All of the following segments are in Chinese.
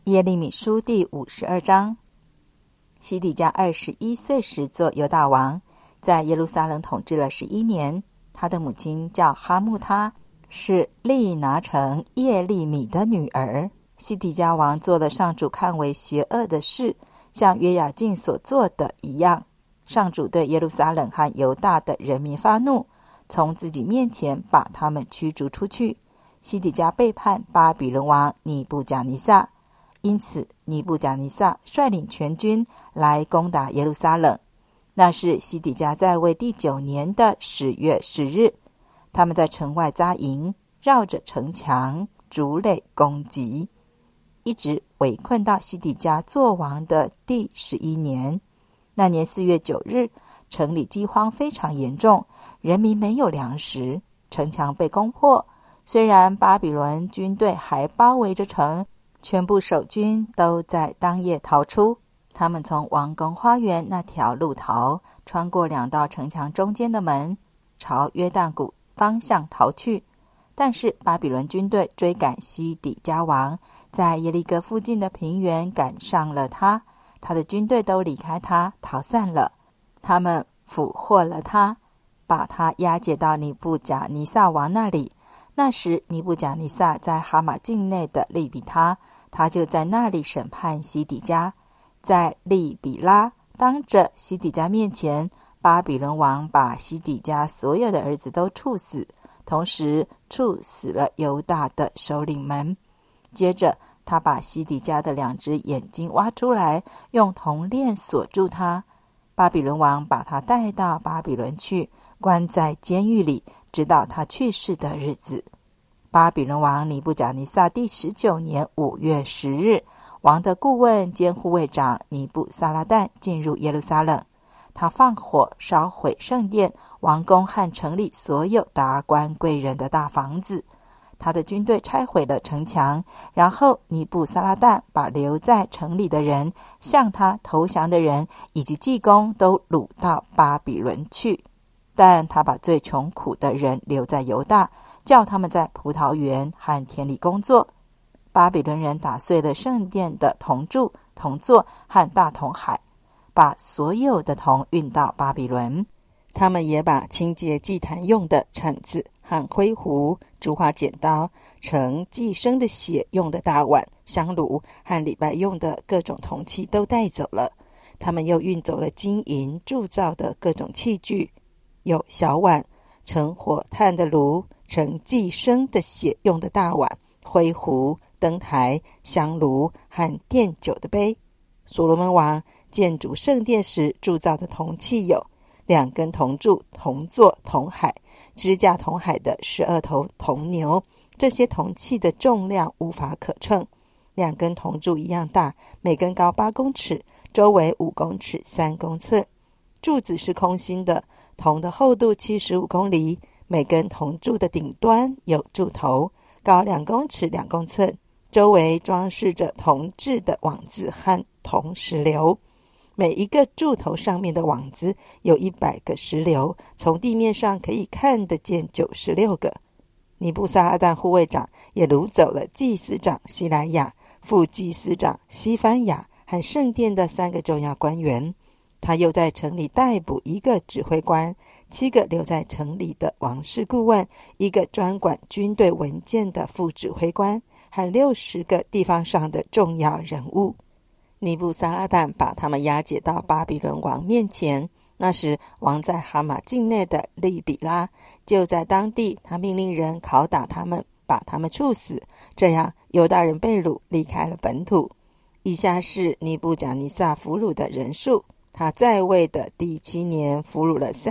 耶利米书第52章。西底家21岁时做犹大王，在耶路撒冷统治了11年。他的母亲叫哈木他，是利拿城耶利米的女儿。西底家王做了上主看为邪恶的事，像约雅敬所做的一样。上主对耶路撒冷和犹大的人民发怒，从自己面前把他们驱逐出去。西底家背叛巴比伦王尼布甲尼撒，因此尼布甲尼撒率领全军来攻打耶路撒冷。那是西底家在位第9年的10月10日，他们在城外扎营，绕着城墙筑垒攻击，一直围困到西底家作王的第11年。那年4月9日，城里饥荒非常严重，人民没有粮食，城墙被攻破。虽然巴比伦军队还包围着城，全部守军都在当夜逃出。他们从王宫花园那条路逃，穿过2道城墙中间的门，朝约旦谷方向逃去。但是巴比伦军队追赶西底家王，在耶利哥附近的平原赶上了他，他的军队都离开他，逃散了。他们俘获了他，把他押解到尼布甲尼撒王那里。那时尼布甲尼撒在哈马境内的利比他，他就在那里审判西底家。在利比拉，当着西底家面前，巴比伦王把西底家所有的儿子都处死，同时处死了犹大的首领们。接着他把西底家的2只眼睛挖出来，用铜链锁住他。巴比伦王把他带到巴比伦去，关在监狱里，直到他去世的日子。巴比伦王尼布甲尼撒第19年5月10日，王的顾问兼护卫长尼布撒拉旦进入耶路撒冷，他放火烧毁圣殿、王宫和城里所有达官贵人的大房子。他的军队拆毁了城墙，然后尼布撒拉旦把留在城里的人、向他投降的人以及祭工都掳到巴比伦去。但他把最穷苦的人留在犹大，叫他们在葡萄园和田里工作。巴比伦人打碎了圣殿的铜柱、铜座和大铜海，把所有的铜运到巴比伦。他们也把清洁祭坛用的铲子和灰壶、竹花剪刀、盛祭牲的血用的大碗、香炉和礼拜用的各种铜器都带走了。他们又运走了金银铸造的各种器具，有小碗、盛火炭的炉、盛祭牲的血用的大碗、灰壶、灯台、香炉和奠酒的杯。所罗门王建筑圣殿时铸造的铜器有2根铜柱、铜座、铜海、支架铜海的12头铜牛，这些铜器的重量无法可称。2根铜柱一样大，每根高8公尺，周围5公尺3公寸。柱子是空心的，铜的厚度75公厘，每根铜柱的顶端有柱头，高2公尺2公寸，周围装饰着铜制的网子和铜石榴。每一个柱头上面的网子有100个石榴，从地面上可以看得见96个。尼布撒拉旦护卫长也掳走了祭司长西莱亚、副祭司长西番雅和圣殿的3个重要官员。他又在城里逮捕1个指挥官、7个留在城里的王室顾问、1个专管军队文件的副指挥官和60个地方上的重要人物。尼布撒拉旦把他们押解到巴比伦王面前。那时王在哈马境内的利比拉，就在当地，他命令人拷打他们，把他们处死。这样犹大人被掳，离开了本土。以下是尼布甲尼撒俘虏的人数。他在位的第7年俘虏了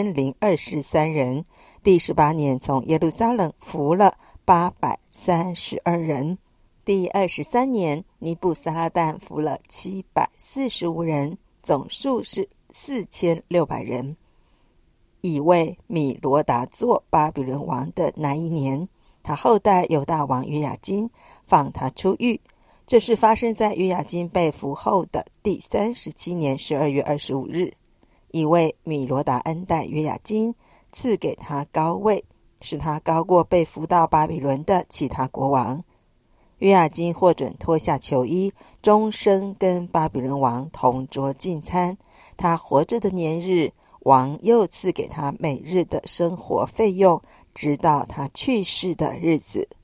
3023人，第18年从耶路撒冷俘了832人，第23年尼布撒拉旦俘了745人，总数是4600人。以为米罗达做巴比伦王的那一年，他后代犹大王约雅斤放他出狱。这是发生在约雅斤被俘后的第37年12月25日。以为米罗达恩待约雅斤，赐给他高位，使他高过被俘到巴比伦的其他国王。 约雅斤获准脱下囚衣，终生跟巴比伦王同桌进餐。他活着的年日，王又赐给他每日的生活费用，直到他去世的日子。